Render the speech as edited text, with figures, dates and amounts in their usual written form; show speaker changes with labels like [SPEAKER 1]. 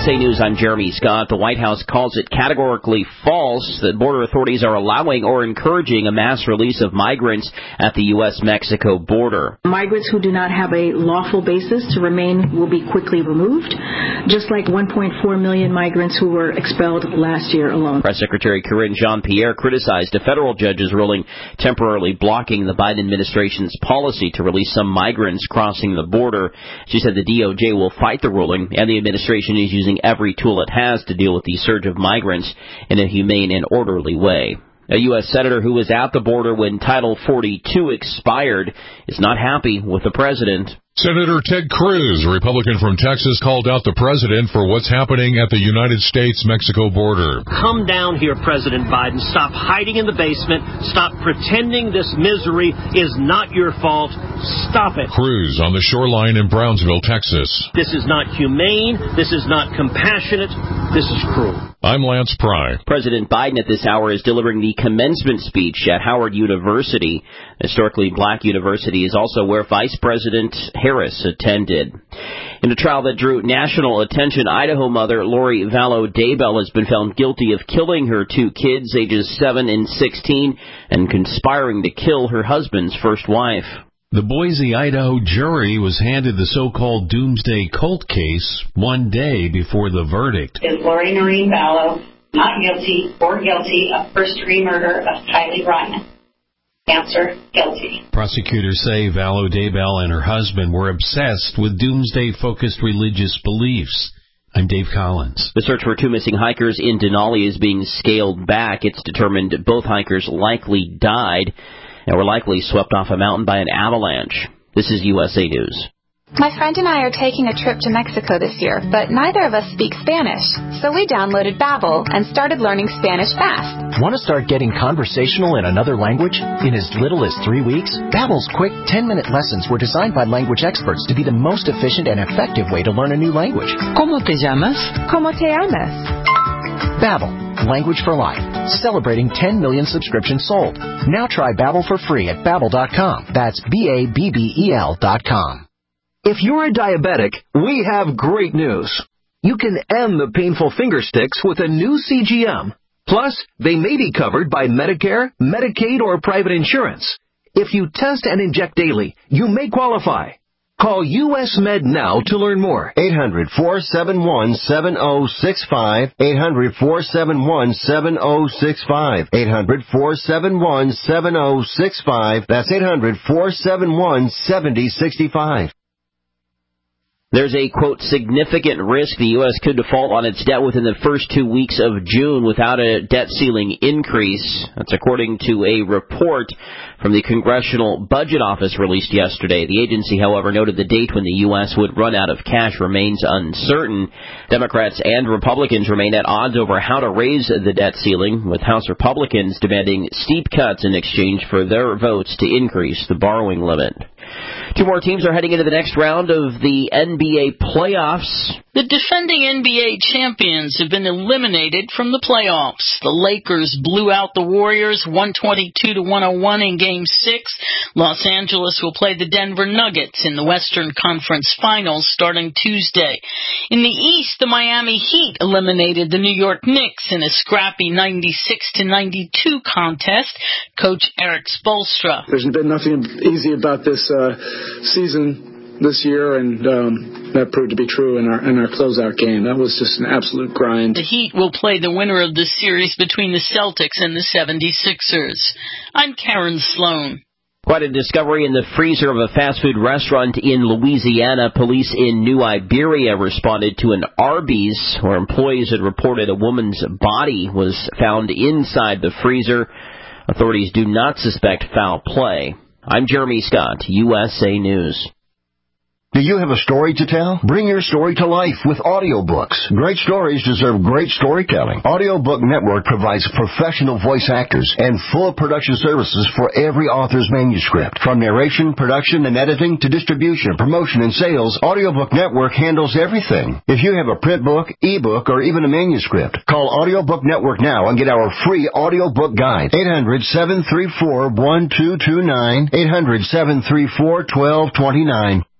[SPEAKER 1] USA News, I'm Jeremy Scott. The White House calls it categorically false that border authorities are allowing or encouraging a mass release of migrants at the U.S.-Mexico border.
[SPEAKER 2] Migrants who do not have a lawful basis to remain will be quickly removed, just like 1.4 million migrants who were expelled last year alone.
[SPEAKER 1] Press Secretary Karine Jean-Pierre criticized a federal judge's ruling temporarily blocking the Biden administration's policy to release some migrants crossing the border. She said the DOJ will fight the ruling, and the administration is using every tool it has to deal with the surge of migrants in a humane and orderly way. A U.S. senator who was at the border when Title 42 expired is not happy with the president.
[SPEAKER 3] Senator Ted Cruz, a Republican from Texas, called out the president for what's happening at the United States-Mexico border.
[SPEAKER 4] Come down here, President Biden. Stop hiding in the basement. Stop pretending this misery is not your fault. Stop it.
[SPEAKER 3] Cruz on the shoreline in Brownsville, Texas.
[SPEAKER 4] This is not humane. This is not compassionate. This is cruel.
[SPEAKER 3] I'm Lance Pry.
[SPEAKER 1] President Biden at this hour is delivering the commencement speech at Howard University. Historically black university is also where Vice President Harris attended. In a trial that drew national attention, Idaho mother Lori Vallow Daybell has been found guilty of killing her two kids, ages 7 and 16, and conspiring to kill her husband's first wife.
[SPEAKER 5] The Boise, Idaho jury was handed the so-called Doomsday Cult case one day before the verdict.
[SPEAKER 6] Is Lori Noreen Vallow not guilty or guilty of first-degree murder of Tylee Ryan? Answer, guilty.
[SPEAKER 5] Prosecutors say Vallow Daybell and her husband were obsessed with doomsday-focused religious beliefs. I'm Dave Collins.
[SPEAKER 1] The search for two missing hikers in Denali is being scaled back. It's determined both hikers likely died and were likely swept off a mountain by an avalanche. This is USA News.
[SPEAKER 7] My friend and I are taking a trip to Mexico this year, but neither of us speak Spanish. So we downloaded Babbel and started learning Spanish fast.
[SPEAKER 8] Want to start getting conversational in another language? In as little as 3 weeks, Babbel's quick 10-minute lessons were designed by language experts to be the most efficient and effective way to learn a new language.
[SPEAKER 9] ¿Cómo te llamas?
[SPEAKER 7] ¿Cómo te llamas?
[SPEAKER 8] Babbel, language for life. Celebrating 10 million subscriptions sold. Now try Babbel for free at Babbel.com. That's Babbel.com.
[SPEAKER 10] If you're a diabetic, we have great news. You can end the painful finger sticks with a new CGM. Plus, they may be covered by Medicare, Medicaid, or private insurance. If you test and inject daily, you may qualify. Call US Med now to learn more.
[SPEAKER 11] 800-471-7065. 800-471-7065. 800-471-7065. That's 800-471-7065.
[SPEAKER 1] There's a, quote, significant risk the U.S. could default on its debt within the first 2 weeks of June without a debt ceiling increase. That's according to a report from the Congressional Budget Office released yesterday. The agency, however, noted the date when the U.S. would run out of cash remains uncertain. Democrats and Republicans remain at odds over how to raise the debt ceiling, with House Republicans demanding steep cuts in exchange for their votes to increase the borrowing limit. Two more teams are heading into the next round of the NBA playoffs.
[SPEAKER 9] The defending NBA champions have been eliminated from the playoffs. The Lakers blew out the Warriors 122-101 in Game 6. Los Angeles will play the Denver Nuggets in the Western Conference Finals starting Tuesday. In the East, the Miami Heat eliminated the New York Knicks in a scrappy 96-92 contest. Coach Eric Spoelstra.
[SPEAKER 12] There's been nothing easy about this season this year, and that proved to be true in our closeout game. That was just an absolute grind.
[SPEAKER 9] The Heat will play the winner of the series between the Celtics and the 76ers. I'm Karen Sloan.
[SPEAKER 1] Quite a discovery in the freezer of a fast food restaurant in Louisiana. Police in New Iberia responded to an Arby's where employees had reported a woman's body was found inside the freezer. Authorities do not suspect foul play. I'm Jeremy Scott, USA News.
[SPEAKER 11] Do you have a story to tell? Bring your story to life with audiobooks. Great stories deserve great storytelling. Audiobook Network provides professional voice actors and full production services for every author's manuscript. From narration, production, and editing to distribution, promotion, and sales, Audiobook Network handles everything. If you have a print book, ebook, or even a manuscript, call Audiobook Network now and get our free audiobook guide. 800-734-1229. 800-734-1229.